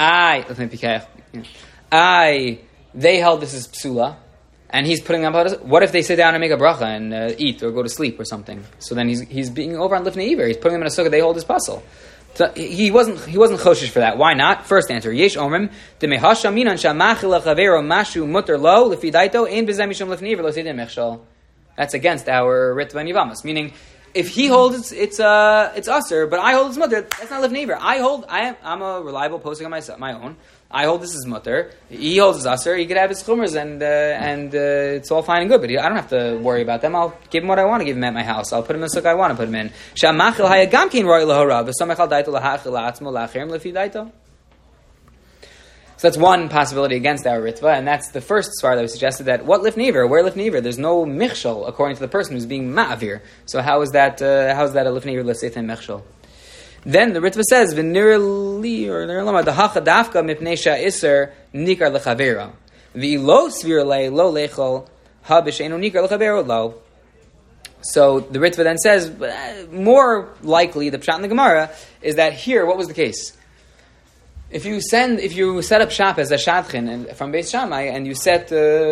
They held this as psula, and he's putting them out. What if they sit down and make a bracha and eat or go to sleep or something? So then he's being over on lifnei iver. He's putting them in a sukkah. They hold his puzzle. So he wasn't choshish for that. Why not? First answer: Yesh omrim demehasha minan shamachil lechavero mashu muter lo lefidaito ein bezem mishum lefniver lo sedim mechshol. That's against our ritva and yivamas. Meaning, if he holds it's usher, but I hold it's mutter, that's not lefniver. I'm a reliable posting on my own. I hold this is mutter. He holds his usher. He could have his chumras and it's all fine and good. But I don't have to worry about them. I'll give him what I want to give him at my house. I'll put him in the sukkah I want to put him in. Shamachil hayagam kein roi lahora v'samechal daito lahachil la'atzmo la'achirim lefi daito. So that's one possibility against our ritva, and that's the first svar that we suggested, that what lifnever, where lifnever? There's no michshol according to the person who's being ma'avir. So how is that a lifnever l'seithem michshol? Then the ritva says, "V'nirli or nirlama dahacha dafka mipnei sha'iser nikar lechavera v'lo svir le lo lechol ha b'sheinu nikar lechavera lo." So the ritva then says, more likely the pshat in the Gemara is that here, what was the case? If you set up shop as a shadchin and from Beis Shammai, and you set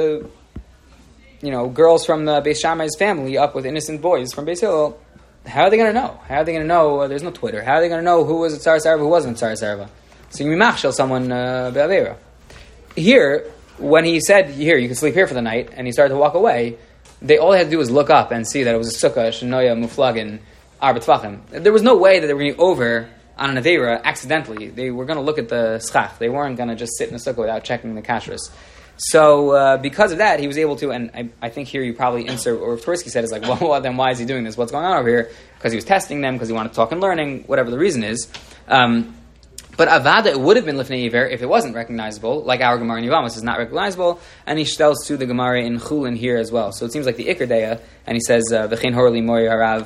girls from the Beis Shammai's family up with innocent boys from Beis Hillel, how are they going to know? How are they going to know? There's no Twitter. How are they going to know who was a Tzar Sarva, who wasn't a Tzar Sarva? So you machshel someone be'avera. Here, when he said, "Here, you can sleep here for the night," and he started to walk away, all they had to do was look up and see that it was a sukkah, shenoya, muflagin, arba tvachim. There was no way that they were going to over on an Aveira accidentally. They were going to look at the schach. They weren't going to just sit in the sukkah without checking the kashrus. So because of that, he was able to, and I think here you probably insert, or Tversky said, is like, well, then why is he doing this? What's going on over here? Because he was testing them, because he wanted to talk and learning, whatever the reason is. But Avada, it would have been Lifnei Iver if it wasn't recognizable, like our Gemara in Yevamos is not recognizable, and he tells to the Gemara in Chulin here as well. So it seems like the Iker Deya, and he says, V'chein horli mori harav,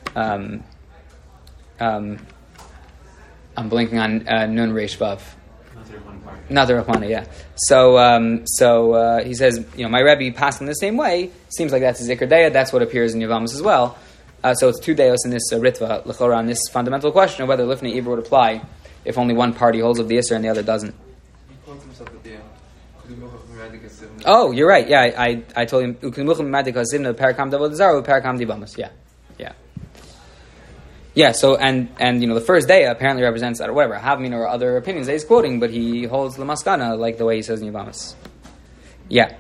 I'm blinking on Nun Reish Vav. Another Rahmana, yeah. So he says, my Rebbe passed in the same way. Seems like that's his Iker Deya. That's what appears in Yevamos as well. So it's two Deos in this Ritva, L'chora, on this fundamental question of whether Lifnei Iver would apply if only one party holds of the Isser and the other doesn't. Oh, you're right. Yeah, I told him, Yeah, so, and the first day apparently represents, whatever, Havmin or other opinions that he's quoting, but he holds the Maskana like the way he says in Yevamos. Yeah.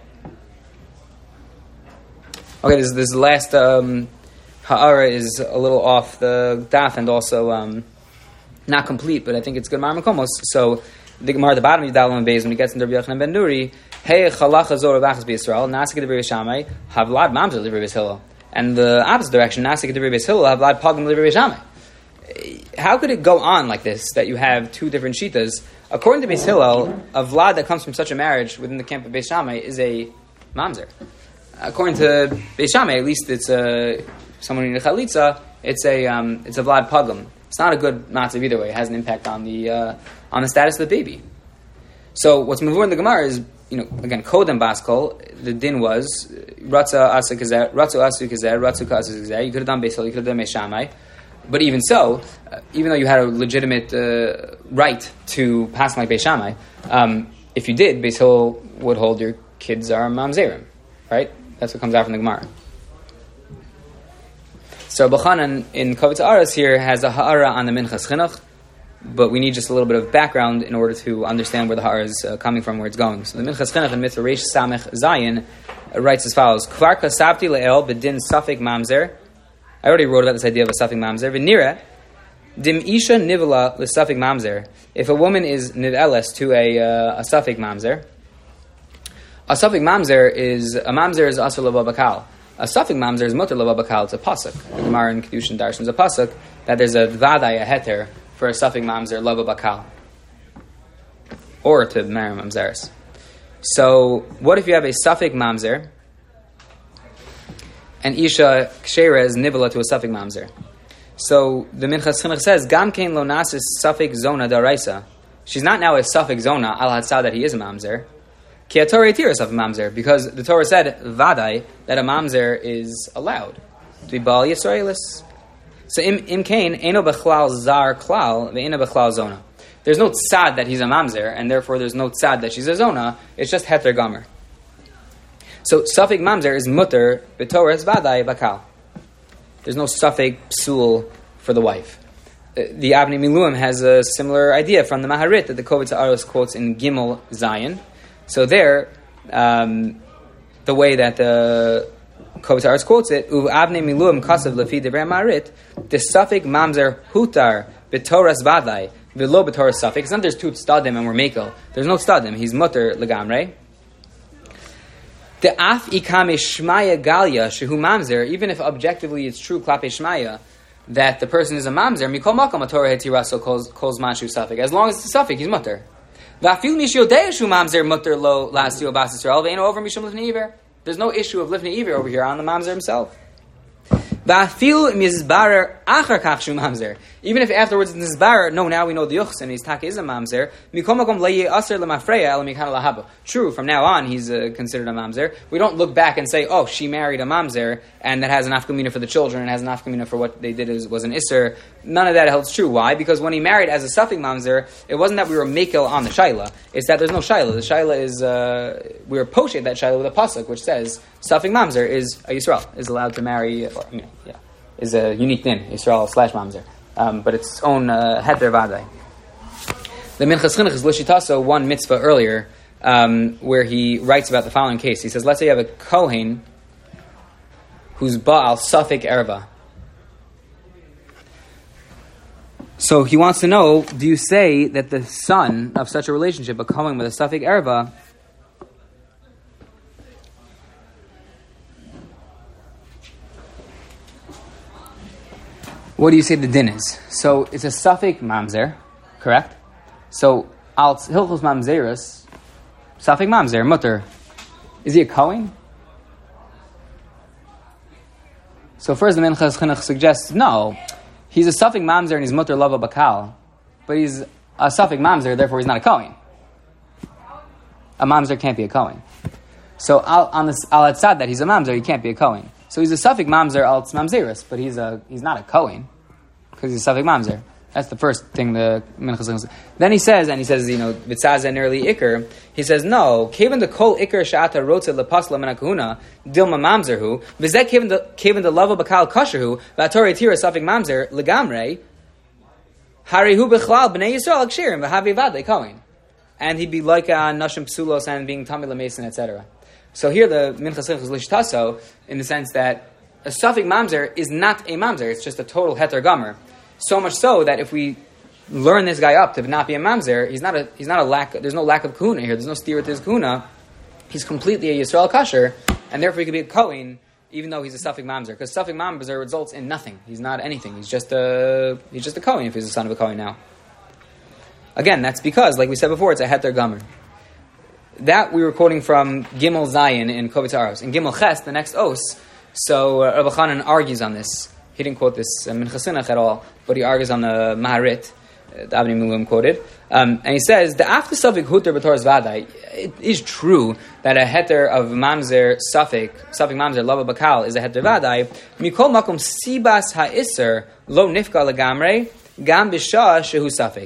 Okay, this last Ha'ara is a little off the daf and also not complete, but I think it's good Mar Makomos. So the Gemara at the bottom of Yudalem and Beis, when he gets into Rabbi Yochanan ben Nuri, Hey chalacha zor v'achas b'Yisrael, nasik d'Rei Beis Shammai, havlad mamzer d'Rei Beis Hillel. And the opposite direction, nasik d'Rei Beis Hillel, havlad pagim d'Rei Beis Shammai. How could it go on like this, that you have two different shitas? According to Beis Hillel, a vlad that comes from such a marriage within the camp of Beis Shammai is a mamzer. According to Beis Shammai, at least it's someone in the chalitza, it's a vlad pagim. It's not a good matzav either way. It has an impact on the status of the baby. So what's moving in the Gemara is, again, kodem baskol. The din was ratzu asu kazer, ratzu ka asu kazer. You could have done Beis Hillel, you could have done Beis Shammai. But even so, even though you had a legitimate right to pass like Beis Shammai, if you did, Beis Hillel would hold your kids are mamzerim, right? That's what comes out from the Gemara. So B'chanan in Kovitz Aras here has a ha'ara on the Minchas Chinuch, but we need just a little bit of background in order to understand where the ha'ara is coming from, where it's going. So the Minchas Chinuch in Mitzvah Reish Samech Zayin writes as follows: Kvar kasavti le'el b'din safik mamzer. I already wrote about this idea of a safik mamzer. V'nira dim isha nivela l'safik mamzer. If a woman is niveles to a safik mamzer, a safik mamzer is asur lava bakal. A safik mamzer is mutter lava bakal. It's a pasuk. The Gemara in Kedushin Darshan is a pasuk that there's a vaday, a heter for a safik mamzer lava bakal, or to marry mamzeres. So, what if you have a safik mamzer and isha kshera is nivela to a safik mamzer? So the Minchas Chinuch says, Gam kein lo nasis safik zona daraisa. She's not now a safik zona al hatzah that he is a mamzer. Ki haTorah itiras of a mamzer, because the Torah said vadai that a mamzer is allowed to be bal yisraelis. So im kain eno bechlal zar klal ve'eno bechlal zona. There's no tzad that he's a mamzer, and therefore there's no tzad that she's a zona. It's just heter gomer. So safik mamzer is mutter b'torah's vadai bakal. There's no safek psul for the wife. the Avnei Miluim has a similar idea from the Maharit that the Kovitz Aros quotes in Gimel Zion. So there, the way that the Kovitz Aros quotes it, Uv Avnei Miluim Kasav Lefi Devrei Maharit, the Safik Mamzer Hutar B'Toras Vadai V'lo B'Toras Safik. It's not there's two Tzadim and we're Mekel. There's no Tzadim. He's Mutter Legamrei. The Af Ikame Shmaya Galia Shehu Mamzer, even if objectively it's true Klape Shmaya, that the person is a mamzer, mikol makom a Torah hetiraso calls manshu safik. As long as it's a safik, he's mutter. Va'afil mishiyodei shu mamzer mutter lo la'asio bas Yisrael ve'eno over mishum lifnei iver. There's no issue of lifnei iver over here on the mamzer himself. Va'afil mizbarer achar kach shu mamzer. Even if afterwards it's mizbarer, no, now we know the yuchs and his taka is a mamzer. Mikol makom le'ye aser lemafreya el mikana lahaba. True, from now on he's considered a mamzer. We don't look back and say, oh, she married a mamzer, and that has an afkamina for the children, and has an afkamina for what they did was an isser. None of that holds true. Why? Because when he married as a suffik mamzer, it wasn't that we were makel on the shaila. It's that there's no shaila. The shaila is, we were poshet that shaila with a pasuk, which says, suffik mamzer is a Yisrael, is allowed to marry, is a unique din, Yisrael / mamzer. But it's its own heter vadai. The Minchas Chinuch is Lishitaso, one mitzvah earlier, where he writes about the following case. He says, let's say you have a Kohen who's Baal Safik Erva. So he wants to know, do you say that the son of such a relationship, a Kohen with a Safik Erva, what do you say the din is? So it's a Safik Mamzer, correct? So al Hilchos Mamzerus, Safik Mamzer, Mutter, is he a Kohen? So first the Minchas Chinuch suggests, no, he's a Safik Mamzer and he's Mutter Lava Bakal, but he's a Safik Mamzer, therefore he's not a Kohen. A Mamzer can't be a Kohen. So on this al Atzad that he's a Mamzer, he can't be a Kohen. So he's a Safik Mamzer al Mamzerus, but he's not a Kohen because he's a Safik Mamzer. That's the first thing the Minchas Chinuch says. Then he says, Vitzaz and early Iker, he says, no, Kevin the Kol Iker Sha'ata Rotze Lepasla Menakahuna, Dilma Mamzerhu, Vizet Kevin the Lava Bakal Kasherhu, Vatori Tira Safik Mamzer, Legamre, Harihu Bechlal B'nei Yisrael Akshirim, V'havi Vadle Kohen. And he'd be like Nashim Psulos and being Tamil Mason, etc. So here the Minchas Chinuch is Lishtaso, in the sense that a Safik Mamzer is not a Mamzer, it's just a total Heter Gomer. So much so that if we learn this guy up to not be a mamzer, he's not a lack. There's no lack of kahuna here. There's no steer with his kahuna. He's completely a Yisrael kasher, and therefore he could be a kohen, even though he's a safik mamzer. Because safik mamzer results in nothing. He's not anything. He's just a kohen if he's the son of a kohen now. Again, that's because, like we said before, it's a heter gomer. That we were quoting from Gimel Zion in Kovitz Aros. In Gimel Ches, the next os. So Rabbi Chanan argues on this. He didn't quote this Minchas Chinuch at all, but he argues on the Maharit, the Avnei Miluim quoted, and he says the after Safik Huter B'Toras Vadai. It is true that a heter of Mamzer Safik Mamzer Lava Bakal is a heter Vadai. Mikol Makom Sibas Ha'Isser Lo Nifka Legamre Gam B'Shah Shehu Safik.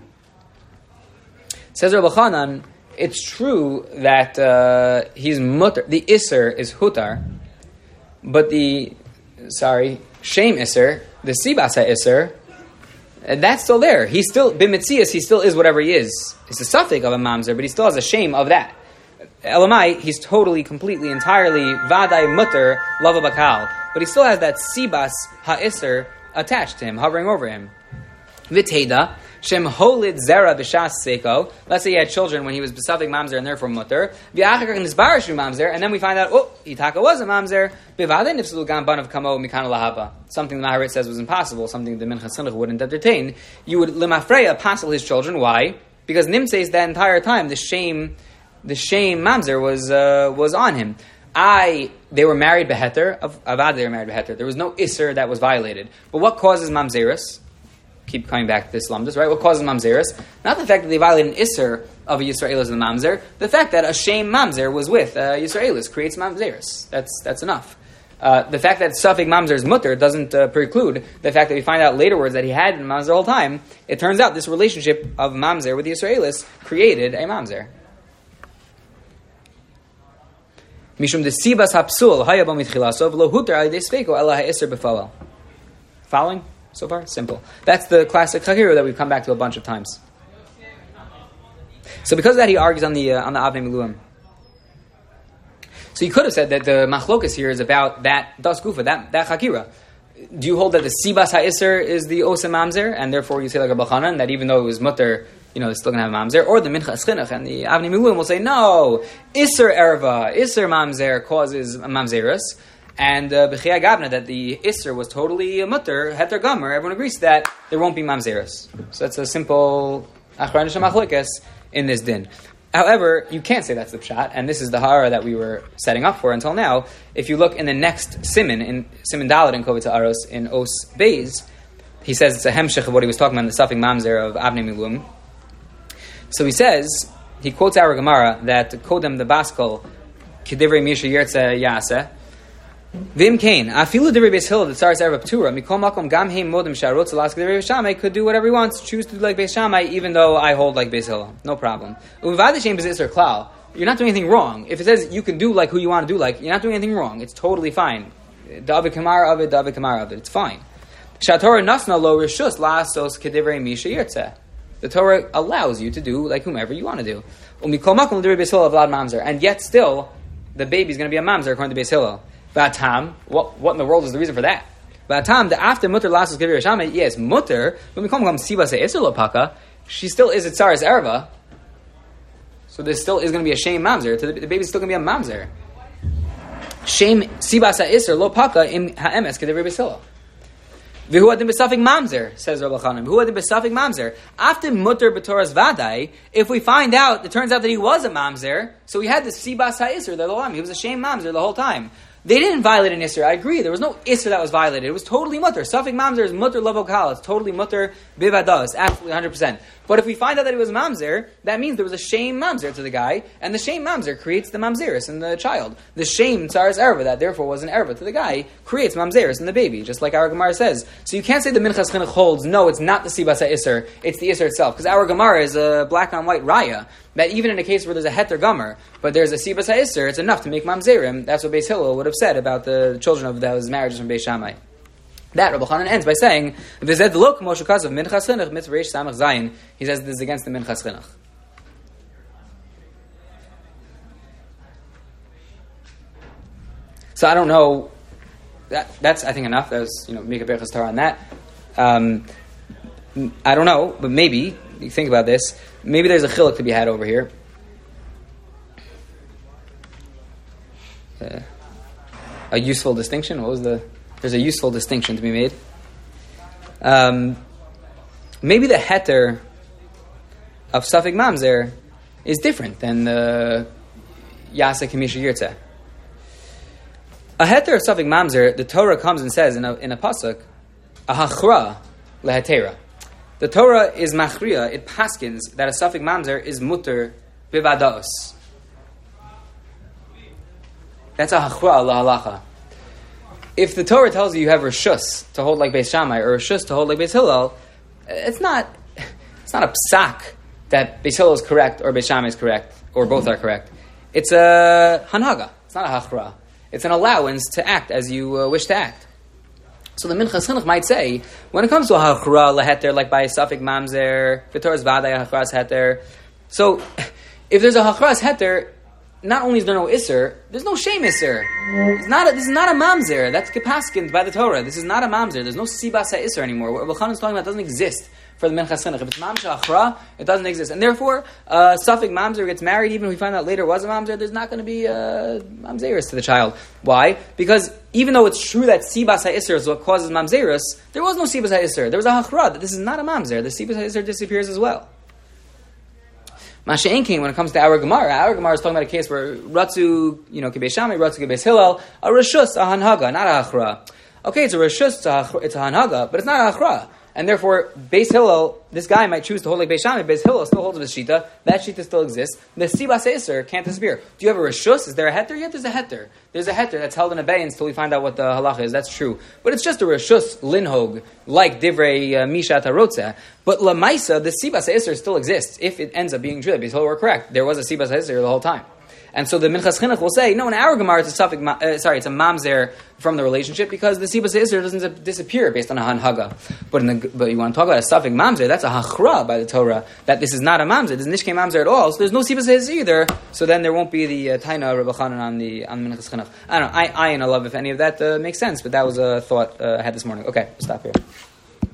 Says Rabbi Chanan, it's true that he's mutter. The Isser is Hutar, but Shame Isser, the Sibasa Isser, that's still there. He's still, B'Metzias, he still is whatever he is. It's a suffix of a Mamzer, but he still has a shame of that. Elamai, he's totally, completely, entirely Vadai Mutter, Lava Bakal. But he still has that Sibas HaIsser attached to him, hovering over him. Viteda, Shem Holid Zera B'Shas Seiko. Let's say he had children when he was B'Safik Mamzer and therefore Mutter. V'Achakak Nisbarashu Mamzer, and then we find out, Itaka was a Mamzer. B'Vadin Nifsulu Gam Ban of Kamo Mikana Lahaba. Something the Maharit says was impossible, something the Minchas Chinuch wouldn't entertain. You would Limafreya passel his children. Why? Because Nim says that entire time the shame Mamzer was on him. They were married Beheter, Avad they were married Beheter. There was no Isser that was violated. But what causes Mamzerus? Keep coming back to this Lamdas, right? What causes Mamzerus? Not the fact that they violated an Isser of a Yisraelis and the Mamzer. The fact that a shame Mamzer was with Yisraelis creates Mamzerus. That's enough. The fact that Safik Mamzer's mutter doesn't preclude the fact that we find out laterwards that he had Mamzer the whole time. It turns out this relationship of Mamzer with the Yisraelis created a Mamzer. Mishum de Sibas Hapsul Hayabam Mitchilasov Lo Huter Al Desfeko Ella Ha'Isser Befawel. Following? So far, simple. That's the classic Chakira that we've come back to a bunch of times. So because of that, he argues on the Avnei Miluim. So you could have said that the Machlokas here is about that Das Gufa, that Chakira. Do you hold that the Sibas HaIsser is the Osa Mamzer, and therefore you say like a Bachanan, that even though it was Mutter, it's still going to have Mamzer? Or the Minchas Chinuch and the Avnei Miluim will say, no, Isser Erva, Isser Mamzer causes Mamzerus, and B'chiyah Gavna, that the Isser was totally Mutter, Heter Gomer, everyone agrees that there won't be Mamzerus. So that's a simple Achrayim Shemachlokas in this din. However, you can't say that's the pshat, and this is the hara that we were setting up for until now. If you look in the next siman, in siman Dalet in Kovitz Aros, in Os Beis, he says it's a hemshech of what he was talking about in the Safik Mamzer of Avnei Miluim. So he says, he quotes our Gemara that Kodem the Baskal, Kedivrei Misha Yertze Yaseh, Vim Kain, Afilu Divrei Beis Hillel, the Tzaras Erva Ptura, Mikol Makom Gam Heim Modim Sharot Zelask Divrei Beis Shammai, could do whatever he wants, choose to do like Beis Shammai, even though I hold like Beis Hillel. No problem. Uvadishem Beis Isser Klal, you're not doing anything wrong. If it says you can do like who you want to do like, you're not doing anything wrong. It's totally fine. David Kamar of it, David Kamar of it. It's fine. Shatorah Nasna Lo Rishus Lasos Kedivrei Misha Yertze. The Torah allows you to do like whomever you want to do. Umikol Makom Divrei Beis Hillel Vlad Mamzer, and yet still, the baby's going to be a Mamzer according to Beis Hillel. Batam, what in the world is the reason for that? Batam, the after mutter lasos kivir shammai, yes, mutter, when we come siba se isur lopaka, she still is a tzaras erva, so there still is going to be a shame mamzer, the baby's still going to be a mamzer. Shame siba se isur lopaka in ha'emes kivir besila. V'hu adim besafik mamzer, says Rabbi Chanan. V'hu adim besafik mamzer. After mutter b'toras vadai, if we find out, it turns out that he was a mamzer, so he had the sibas ha'isr the whole time. He was a shame mamzer the whole time. They didn't violate an Isser. I agree. There was no Isser that was violated. It was totally mutter. Safik Mamzer is mutter lavokal. It's totally mutter bivadah. It's absolutely 100%. But if we find out that he was Mamzer, that means there was a shame Mamzer to the guy, and the shame Mamzer creates the Mamzeris in the child. The shame Tzaras Erva, that therefore was an Erva to the guy, creates Mamzeris in the baby, just like our Gemara says. So you can't say the Minchas Chinuch holds, no, it's not the Sibas HaIsser, it's the Isser itself. Because our Gemara is a black on white raya, that even in a case where there's a Heter Gomer, but there's a Sibas HaIsser, it's enough to make Mamzerim. That's what Beis Hillel would have said about the children of those marriages from Beis Shammai. That Rabbi Chanan ends by saying, "V'zed lo k'mo shekasav minchas chinuch mitzvah reish samach zayin." He says this is against the minchas chinuch. So I don't know. That's I think enough. That's make a berachas Torah on that. I don't know, but maybe you think about this. Maybe there's a chiluk to be had over here. A useful distinction. What was the? There's a useful distinction to be made. Maybe the heter of Safik Mamzer is different than the Yasa Kamisha Yirtzeh. A heter of Safik Mamzer, the Torah comes and says in a pasuk, a hachra lehetera. The Torah is machria, it paskins that a Safik Mamzer is mutter bivados. That's a hachra lahalacha. If the Torah tells you have reshus to hold like Beis Shammai or reshus to hold like Beis Hillel, it's not a psak that Beis Hillel is correct or Beis Shammai is correct or both are correct. It's a hanhaga. It's not a hachra. It's an allowance to act as you wish to act. So the Minchas Chinuch might say, when it comes to a hachra leheter, like by a Safik Mamzer, the Torah's vaday a hachras heter. So if there's a hachras heter, not only is there no Isser, there's no shame Isser. This is not a Mamzer. That's Kepaskined by the Torah. This is not a Mamzer. There's no Sibas HaIsser anymore. What Rabbi Chanan is talking about doesn't exist for the Minchas Chinuch. If it's Mamzer Achra, it doesn't exist. And therefore, Safik Mamzer gets married, even if we find out later was a Mamzer, there's not going to be Mamzeris to the child. Why? Because even though it's true that Sibas HaIsser is what causes Mamzeris, there was no Sibas HaIsser. There was a Achra. This is not a Mamzer. The Sibas HaIsser disappears as well. Masha Enkin, when it comes to our Gemara is talking about a case where Ratzu, Kibei Shammai, Ratzu Kibei Hillel, a Rishus, a Hanhaga, not a Achra. Okay, it's a Rishus, it's a Hanhaga, but it's not a Achra. And therefore, Beis Hillel, this guy might choose to hold like Beis Shammai, Beis Hillel still holds with Shita, that Shita still exists, the Sibas HaIsser can't disappear. Do you have a Rishus? Is there a Heter? Yet there's a Heter. There's a Heter that's held in abeyance until we find out what the halacha is, that's true. But it's just a Rishus, Linhog, like Divrei Misha Tarotzeh. But Lamaisa, the Sibas HaIsser still exists, if it ends up being true that Beis Hillel were correct. There was a Sibas HaIsser the whole time. And so the Minchas Chinuch will say, no, in our Gemara it's a it's a mamzer from the relationship because the Sibas Isser doesn't disappear based on a hanhaga. But you want to talk about a suffix mamzer, that's a hachra by the Torah, that this is not a mamzer, this is nishke mamzer at all, so there's no Sibas Isser either, so then there won't be the Taina Rebbe Chanan on the Minchas Chinuch. I don't know, I love if any of that makes sense, but that was a thought I had this morning. Okay, we'll stop here.